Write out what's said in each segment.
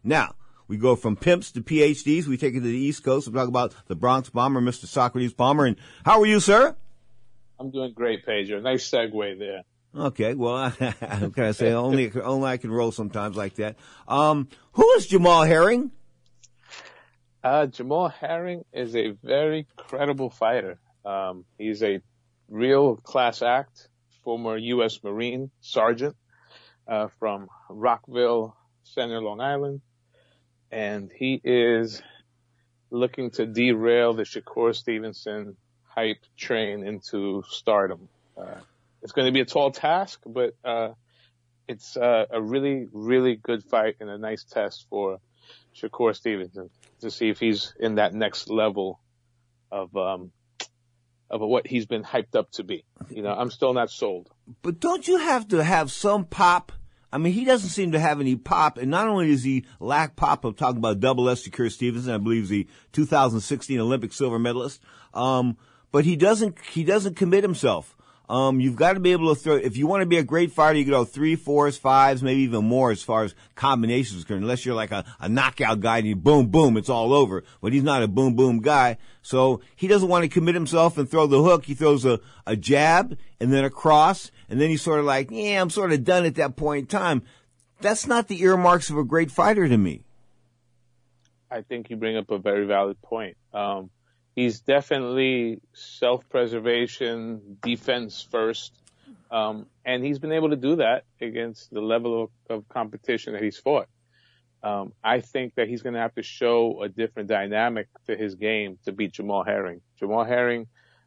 Now, we go from pimps to PhDs. We take it to the East Coast. We talk about the Bronx Bomber, Mr. Socrates Palmer. And how are you, sir? I'm doing great, Pedro. Nice segue there. Okay, well, how can I say? Only I can roll sometimes like that. Who is Jamel Herring? Jamel Herring is a very credible fighter. He's a real class act, former U.S. Marine sergeant from Rockville Center, Long Island. And he is looking to derail the Shakur Stevenson hype train into stardom. It's going to be a tall task, but it's a really, really good fight and a nice test for Shakur Stevenson to see if he's in that next level of what he's been hyped up to be. I'm still not sold. But don't you have to have some pop? I mean, he doesn't seem to have any pop, and not only does he lack pop of talking about double S Shakur Stevenson, I believe he's the 2016 Olympic silver medalist, but he doesn't commit himself. You've got to be able to throw, if you want to be a great fighter, you can go 3, 4s, 5s, maybe even more as far as combinations are concerned, unless you're like a knockout guy and you boom, boom, it's all over. But he's not a boom, boom guy. So he doesn't want to commit himself and throw the hook. He throws a jab and then a cross, and then he's sort of like, yeah, I'm sort of done at that point in time. That's not the earmarks of a great fighter to me. I think you bring up a very valid point. He's definitely self-preservation, defense first. And he's been able to do that against the level of competition that he's fought. I think that he's going to have to show a different dynamic to his game to beat Jamel Herring. Jamel Herring,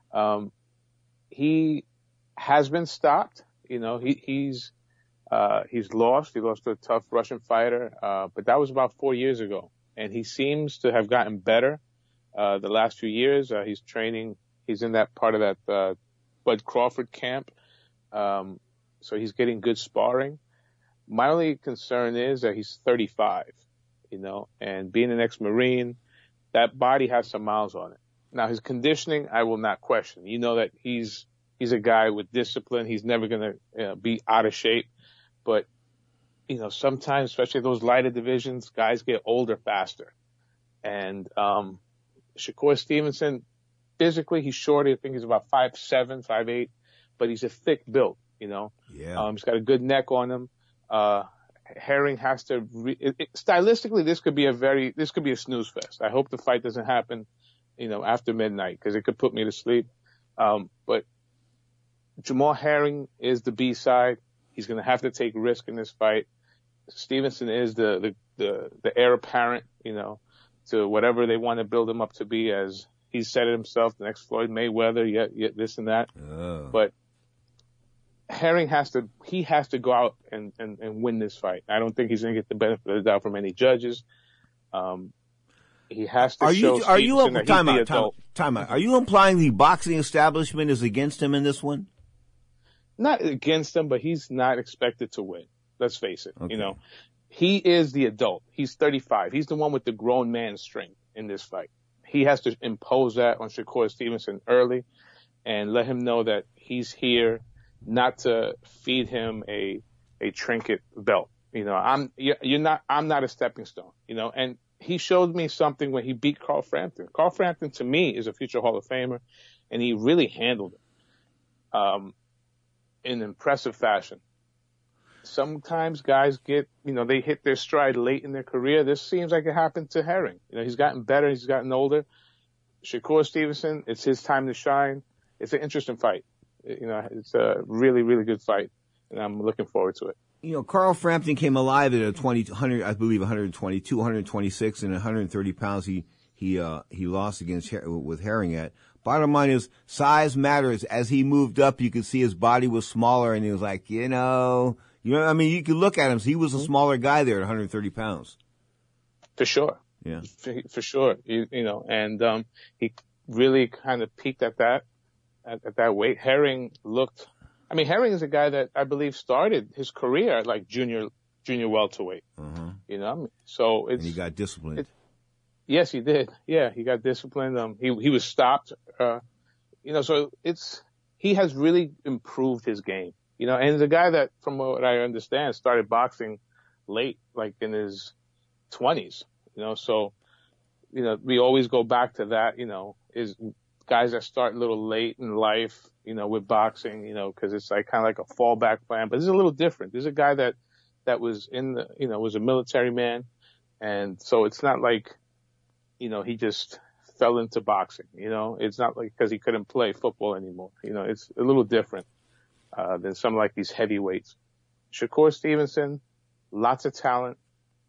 he has been stopped. He's lost. He lost to a tough Russian fighter. But that was about 4 years ago. And he seems to have gotten better. The last few years, he's training. He's in that part of that Bud Crawford camp. So he's getting good sparring. My only concern is that he's 35, and being an ex-Marine, that body has some miles on it. Now, his conditioning, I will not question. That he's a guy with discipline. He's never going to be out of shape. But, sometimes, especially those lighter divisions, guys get older faster. And Shakur Stevenson, physically, he's short. I think he's about 5'7", 5'8", but he's a thick build, Yeah. He's got a good neck on him. Herring has to, stylistically, this could be a snooze fest. I hope the fight doesn't happen, after midnight, because it could put me to sleep. But Jamel Herring is the B-side. He's going to have to take risk in this fight. Stevenson is the heir apparent, to whatever they want to build him up to be, as he's said it himself, the next Floyd Mayweather, yet this and that. Oh. But Herring has to go out and win this fight. I don't think he's going to get the benefit of the doubt from any judges. He has to show Stevenson that he's the adult. Time out. Are you implying the boxing establishment is against him in this one? Not against him, but he's not expected to win. Let's face it. Okay. He is the adult. He's 35. He's the one with the grown man strength in this fight. He has to impose that on Shakur Stevenson early and let him know that he's here not to feed him a trinket belt. I'm not a stepping stone, and he showed me something when he beat Carl Frampton. Carl Frampton, to me, is a future Hall of Famer, and he really handled it in impressive fashion. Sometimes guys get, they hit their stride late in their career. This seems like it happened to Herring. He's gotten better. He's gotten older. Shakur Stevenson, it's his time to shine. It's an interesting fight. It's a really, really good fight, and I'm looking forward to it. Carl Frampton came alive at 100, I believe 122, 126, and 130 pounds. He lost with Herring at. Bottom line is, size matters. As he moved up, you could see his body was smaller, and he was like, you could look at him. He was a smaller guy there at 130 pounds. For sure. Yeah. For sure. And he really kind of peaked at that weight. Herring is a guy that I believe started his career at like junior welterweight. Uh-huh. So and he got disciplined. Yes, he did. Yeah, he got disciplined. He was stopped. So he has really improved his game. And he's a guy that, from what I understand, started boxing late, like in his 20s, so, we always go back to that, is guys that start a little late in life, with boxing, cause it's like kind of like a fallback plan, but this is a little different. This is a guy that was was a military man. And so it's not like, he just fell into boxing, it's not like because he couldn't play football anymore. It's a little different, than some like these heavyweights. Shakur Stevenson, lots of talent,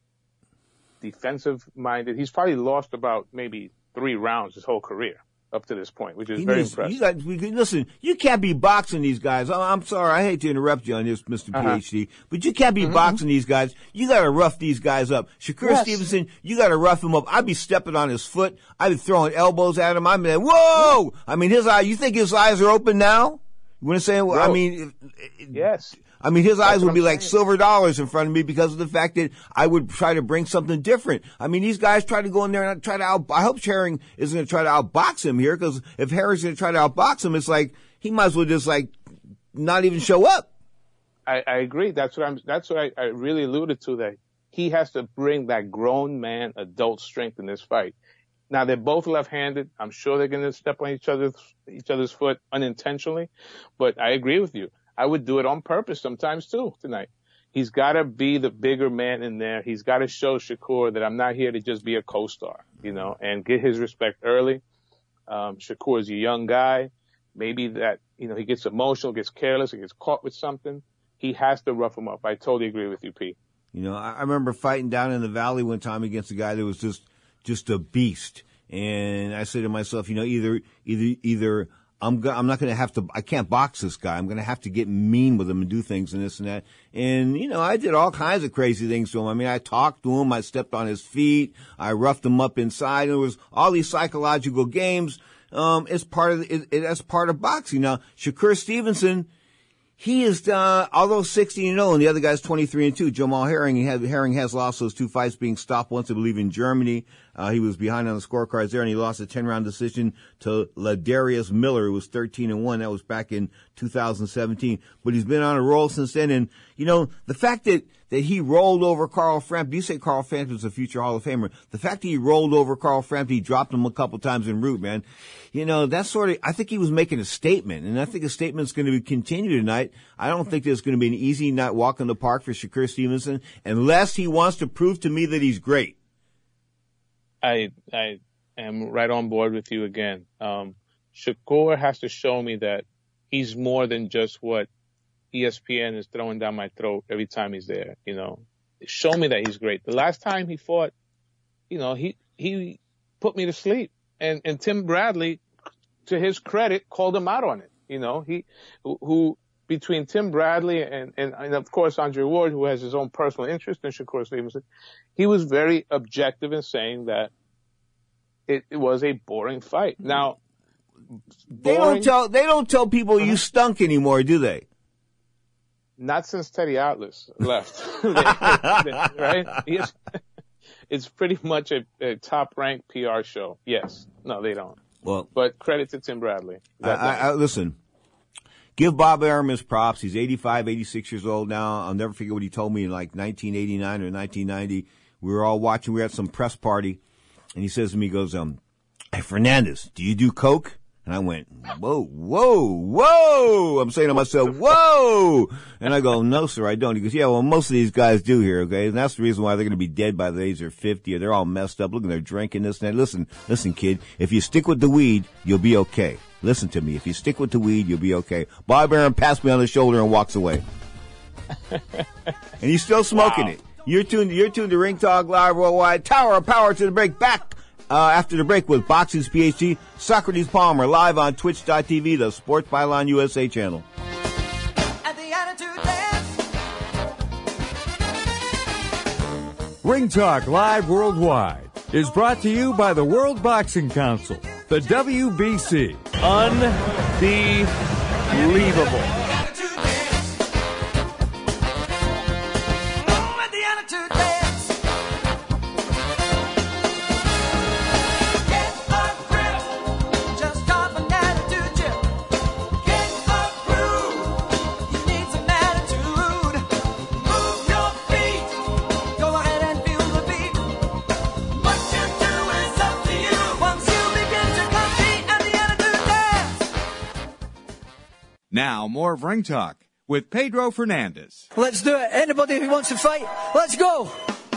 defensive minded. He's probably lost about maybe 3 rounds his whole career up to this point, which is very impressive. Listen, you can't be boxing these guys. I'm sorry, I hate to interrupt you on this, Mr. PhD, but you can't be boxing these guys. You got to rough these guys up. Shakur Stevenson, you got to rough him up. I'd be stepping on his foot. I'd be throwing elbows at him. I'd be like, whoa! I mean, you think his eyes are open now? You want to say, well, I mean, yes. I mean, his eyes would be like silver dollars in front of me because of the fact that I would try to bring something different. I mean, these guys try to go in there and try to I hope Herring isn't going to try to outbox him here, because if Herring's going to try to outbox him, it's like he might as well just like not even show up. I agree. That's what I really alluded to, that he has to bring that grown man adult strength in this fight. Now, they're both left-handed. I'm sure they're going to step on each other's foot unintentionally, but I agree with you. I would do it on purpose sometimes too tonight. He's got to be the bigger man in there. He's got to show Shakur that I'm not here to just be a co-star, and get his respect early. Shakur is a young guy. Maybe that, he gets emotional, gets careless, he gets caught with something. He has to rough him up. I totally agree with you, Pete. I remember fighting down in the valley one time against a guy that was just a beast. And I said to myself, either I'm not going to have to, I can't box this guy. I'm going to have to get mean with him and do things and this and that. And, I did all kinds of crazy things to him. I mean, I talked to him. I stepped on his feet. I roughed him up inside. And there was all these psychological games. That's part of boxing. Now, Shakur Stevenson, he is, although 16-0 and the other guy's 23-2, Jamal Herring. Herring has lost those 2 fights, being stopped once, I believe, in Germany. He was behind on the scorecards there, and he lost a 10-round decision to Ladarius Miller, who was 13-1. That was back in 2017. But he's been on a roll since then. And, the fact that he rolled over Carl Frampton, you say Carl Frampton's a future Hall of Famer. The fact that he rolled over Carl Frampton, he dropped him a couple times en route, man. That's I think he was making a statement, and I think a statement's going to continue tonight. I don't think there's going to be an easy night walk in the park for Shakur Stevenson unless he wants to prove to me that he's great. I am right on board with you again. Shakur has to show me that he's more than just what ESPN is throwing down my throat every time he's there. Show me that he's great. The last time he fought, he put me to sleep, and Tim Bradley, to his credit, called him out on it. Who between Tim Bradley and of course Andre Ward, who has his own personal interest in Shakur Stevenson, he was very objective in saying that it was a boring fight. Now, they don't tell people you stunk anymore, do they? Not since Teddy Atlas left, right? It's pretty much a top-ranked PR show. Yes. No, they don't. Well, but credit to Tim Bradley. Listen. Give Bob Arum his props. He's 85, 86 years old now. I'll never forget what he told me in like 1989 or 1990. We were all watching. We were at some press party, and he says to me, he goes, "Hey, Fernandez, do you do coke?" And I went, whoa, whoa, whoa. I'm saying to myself, whoa. And I go, no, sir, I don't. He goes, yeah, well, most of these guys do here, okay? And that's the reason why they're going to be dead by the age of 50, or they're all messed up. Look at they're drinking this and that. Listen, kid, if you stick with the weed, you'll be okay. Listen to me. If you stick with the weed, you'll be okay. Bob Arum passed me on the shoulder and walks away. And he's still smoking it. You're tuned to Ring Talk Live Worldwide. Tower of Power to the break. Back after the break with Boxing's PhD, Socrates Palmer, live on Twitch.tv, the Sports Byline USA channel. Ring Talk Live Worldwide is brought to you by the World Boxing Council, the WBC. Unbelievable. Now, more of Ring Talk with Pedro Fernandez. Let's do it. Anybody who wants to fight, let's go.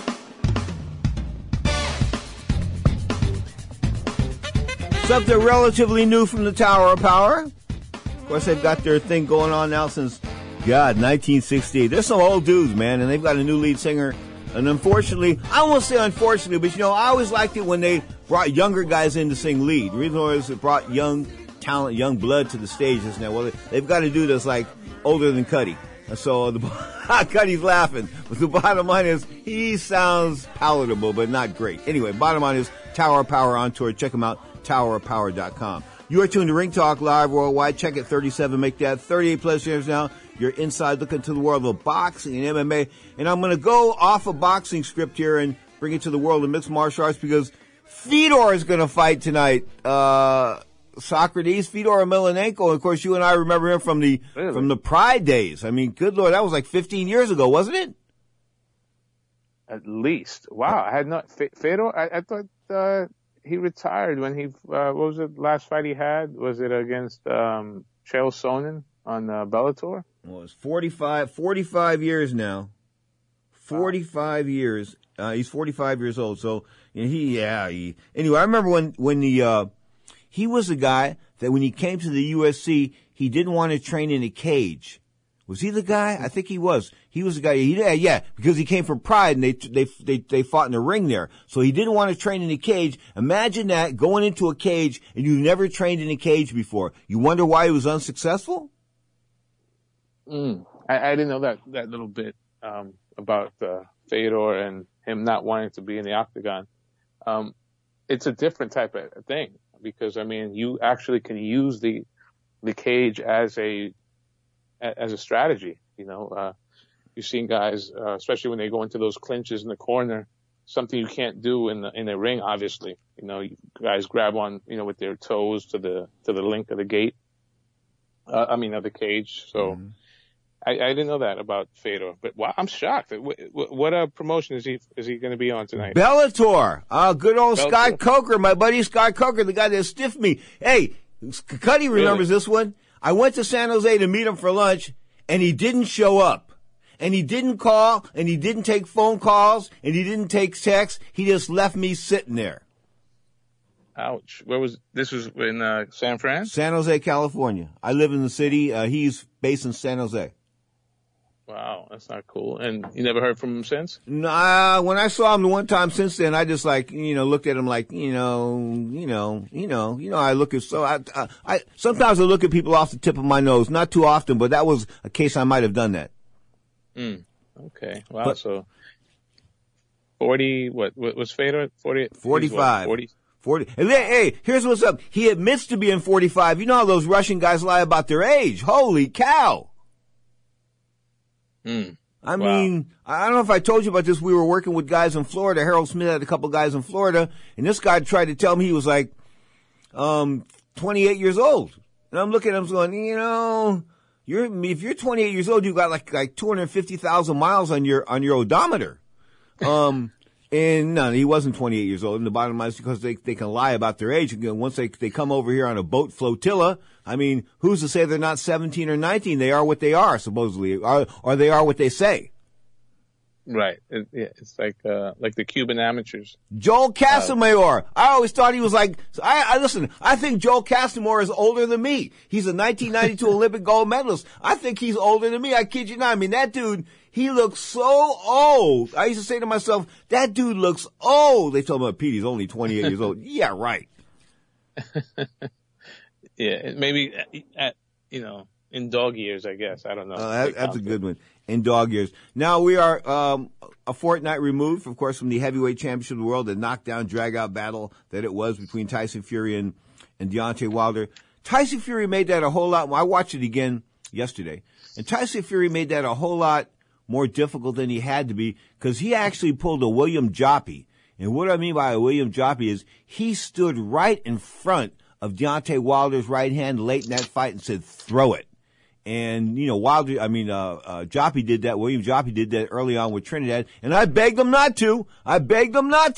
Something relatively new from the Tower of Power. Of course, they've got their thing going on now since, 1968. There's some old dudes, man, and they've got a new lead singer. And unfortunately, I won't say unfortunately, but I always liked it when they brought younger guys in to sing lead. The reason why is it brought young talent, young blood to the stage. Now, well, they've got a dude that's like older than Cuddy. So Cuddy's laughing. But the bottom line is he sounds palatable, but not great. Anyway, bottom line is Tower of Power on tour. Check them out, towerofpower.com. You are tuned to Ring Talk live worldwide. Check it, 37, make that 38 plus years now. You're inside looking to the world of boxing and MMA. And I'm going to go off a boxing script here and bring it to the world of mixed martial arts because Fedor is going to fight tonight. Socrates, Fedor Emelianenko. Of course, you and I remember him from the Pride days. I mean, good Lord, that was like 15 years ago, wasn't it? At least. Wow. I had not, Fedor, I thought, he retired when he, what was the last fight he had? Was it against, Chael Sonnen on, Bellator? Well, it's 45 years now. 45 years. He's 45 years old. So, anyway, I remember when he was a guy that when he came to the UFC, he didn't want to train in a cage. Was he the guy? I think he was. He was the guy. Yeah, because he came from Pride and they fought in the ring there. So he didn't want to train in a cage. Imagine that, going into a cage and you've never trained in a cage before. You wonder why he was unsuccessful? I didn't know that little bit, about, Fedor and him not wanting to be in the octagon. It's a different type of thing because, I mean, you actually can use the cage as a strategy, you've seen guys, especially when they go into those clinches in the corner, something you can't do in a ring, obviously. Guys grab on, with their toes to the link of the gate. Of the cage. So I didn't know that about Fedor, but wow, I'm shocked. What promotion is he going to be on tonight? Bellator. Good old Bellator. Sky Coker, my buddy Sky Coker, the guy that stiffed me. Hey, Cuddy remembers this one. I went to San Jose to meet him for lunch, and he didn't show up. And he didn't call, and he didn't take phone calls, and he didn't take texts. He just left me sitting there. Ouch. This was in San Fran? San Jose, California. I live in the city. He's based in San Jose. Wow, that's not cool. And you never heard from him since? Nah, when I saw him the one time since then, I just looked at him like, I look at, I sometimes I look at people off the tip of my nose, not too often, but that was a case I might have done that. Okay. Wow. But, so 40, what was Fedor? 40? 45. 40. And then, hey, here's what's up. He admits to being 45. You know how those Russian guys lie about their age. Holy cow. I mean, I don't know if I told you about this. We were working with guys in Florida. Harold Smith had a couple guys in Florida, and this guy tried to tell me he was like 28 years old. And I'm looking at him going, if you're 28 years old, you got like 250,000 miles on your odometer. And no, he wasn't 28 years old. And the bottom line is because they can lie about their age. Again, once they come over here on a boat flotilla, I mean, who's to say they're not 17 or 19? They are what they are, supposedly, or they are what they say. Right. It's like the Cuban amateurs. Joel Casamor. I always thought he was like, listen, I think Joel Casamor is older than me. He's a 1992 Olympic gold medalist. I think he's older than me. I kid you not. I mean, that dude, he looks so old. I used to say to myself, that dude looks old. They told me, Pete, he's only 28 years old. Yeah, right. Yeah, maybe in dog years, I guess. I don't know. That's a good one. In dog years. Now we are a fortnight removed, of course, from the heavyweight championship of the world, the knockdown, drag-out battle that it was between Tyson Fury and Deontay Wilder. Tyson Fury made that a whole lot. I watched it again yesterday, and Tyson Fury made that a whole lot more difficult than he had to be because he actually pulled a William Joppy. And what I mean by a William Joppy is he stood right in front of Deontay Wilder's right hand late in that fight and said, throw it. And, Joppy did that. William Joppy did that early on with Trinidad. And I begged him not to.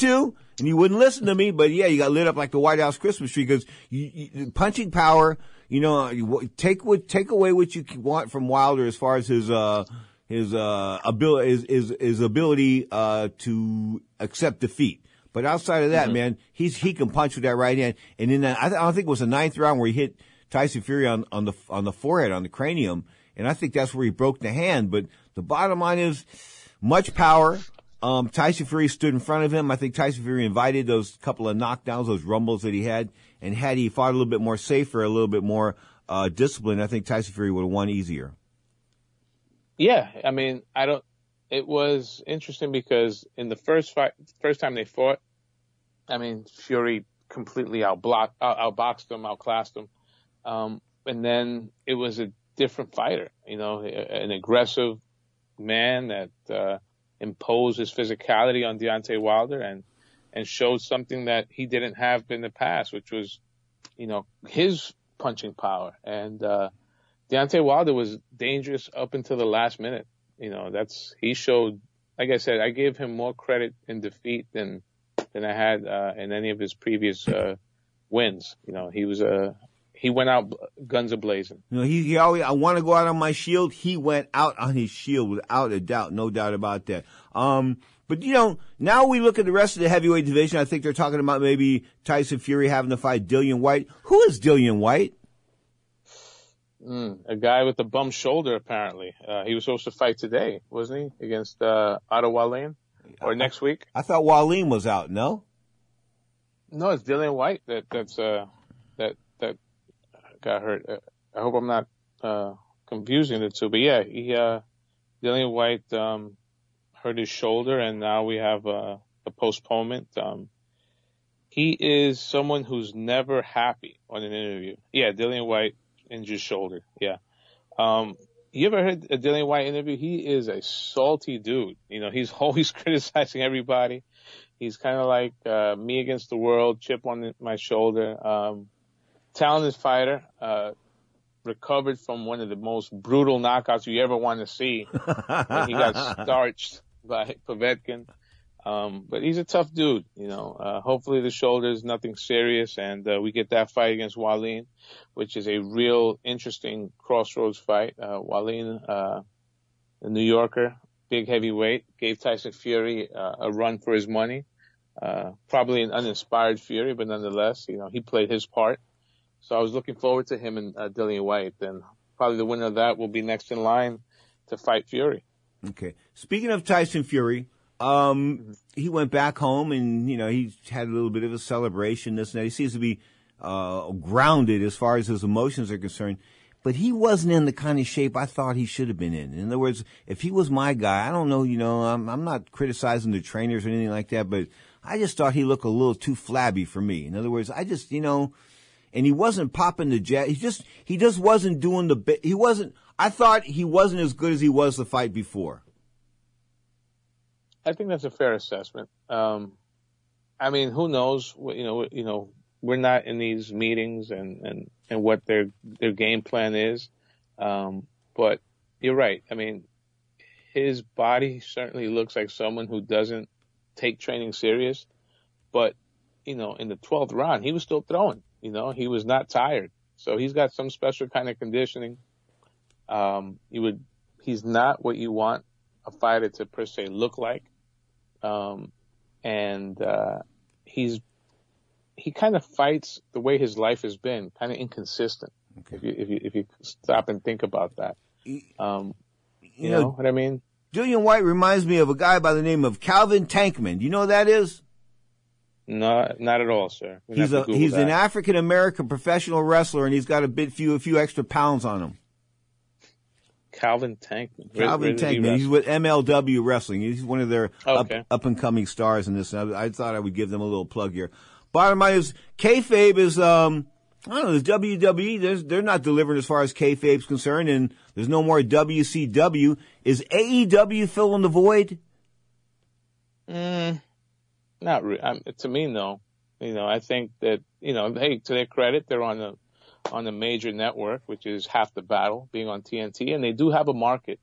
And he wouldn't listen to me. But, yeah, you got lit up like the White House Christmas tree because punching power, take away what you want from Wilder as far as his ability to accept defeat. But outside of that, man, he can punch with that right hand. And in that, I don't think it was the 9th round where he hit Tyson Fury on the forehead, on the cranium, and I think that's where he broke the hand. But the bottom line is, much power. Tyson Fury stood in front of him. I think Tyson Fury invited those couple of knockdowns, those rumbles that he had, and had he fought a little bit more safer, a little bit more disciplined, I think Tyson Fury would have won easier. Yeah, I mean, it was interesting because in the first time they fought, I mean, Fury completely outboxed him, outclassed him. And then it was a different fighter, an aggressive man that imposed his physicality on Deontay Wilder and showed something that he didn't have in the past, which was, his punching power. And Deontay Wilder was dangerous up until the last minute. He showed, like I said, I gave him more credit in defeat than I had in any of his previous wins. He went out guns a-blazing. He always, I want to go out on my shield. He went out on his shield without a doubt, no doubt about that. But now we look at the rest of the heavyweight division. I think they're talking about maybe Tyson Fury having to fight Dillian Whyte. Who is Dillian Whyte? A guy with a bum shoulder, apparently. He was supposed to fight today, wasn't he? Against Otto Wallin? Or next week? I thought Wallin was out, no? No, it's Dillian Whyte that got hurt. I hope I'm not confusing the two. But yeah, Dillian Whyte hurt his shoulder, and now we have a postponement. He is someone who's never happy on an interview. Yeah, Dillian Whyte injured shoulder. Yeah. You ever heard a Dillian Whyte interview? He is a salty dude. He's always criticizing everybody. He's kind of like me against the world, chip on my shoulder. Talented fighter, recovered from one of the most brutal knockouts you ever want to see when he got starched by Povetkin. But he's a tough dude, hopefully the shoulder is nothing serious and we get that fight against Wallin, which is a real interesting crossroads fight. Wallin, a New Yorker, big heavyweight, gave Tyson Fury a run for his money. Probably an uninspired Fury, but nonetheless, he played his part. So I was looking forward to him and Dillian Whyte, and probably the winner of that will be next in line to fight Fury. Okay. Speaking of Tyson Fury, he went back home and, he had a little bit of a celebration, this and that. He seems to be grounded as far as his emotions are concerned. But he wasn't in the kind of shape I thought he should have been in. In other words, if he was my guy, I don't know, I'm not criticizing the trainers or anything like that, but I just thought he looked a little too flabby for me. In other words, I just, and he wasn't popping the jet. He just wasn't doing I thought he wasn't as good as he was the fight before. I think that's a fair assessment. I mean, who knows? We're not in these meetings and what their game plan is. But you're right. I mean, his body certainly looks like someone who doesn't take training serious. But, in the 12th round, he was still throwing. He was not tired. So he's got some special kind of conditioning. He's not what you want a fighter to per se look like. He kind of fights the way his life has been, kind of inconsistent. Okay. If you stop and think about that. You know what I mean? Dillian Whyte reminds me of a guy by the name of Calvin Tankman. Do you know who that is? No, not at all, sir. He's an African American professional wrestler, and he's got a few extra pounds on him. Calvin Tankman. Calvin Tankman. He's with MLW Wrestling. He's one of their up and coming stars in this. I thought I would give them a little plug here. Bottom line is, kayfabe is I don't know. There's WWE. They're not delivering as far as kayfabe's concerned, and there's no more WCW. Is AEW filling the void? Not really. To me, no. I think that hey, to their credit, they're on a major network, which is half the battle, being on TNT, and they do have a market.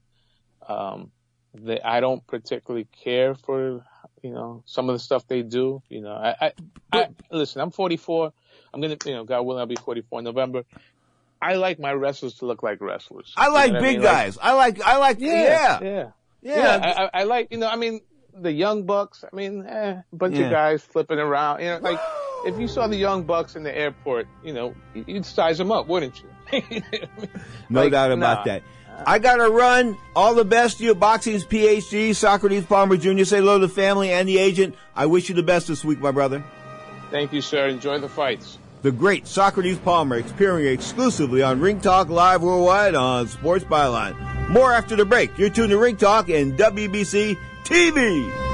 I don't particularly care for some of the stuff they do. I listen. I'm 44. I'm gonna, God willing, I'll be 44 in November. I like my wrestlers to look like wrestlers. I like big guys. I like, Yeah. I like, I mean, the Young Bucks. I mean, bunch of guys flipping around. Like if you saw the Young Bucks in the airport, you'd size them up, wouldn't you? No doubt about that. I gotta run. All the best to you, Boxing's PhD, Socrates Palmer Jr. Say hello to the family and the agent. I wish you the best this week, my brother. Thank you, sir. Enjoy the fights. The great Socrates Palmer, appearing exclusively on Ring Talk Live Worldwide on Sports Byline. More after the break. You're tuned to Ring Talk and WBC TV.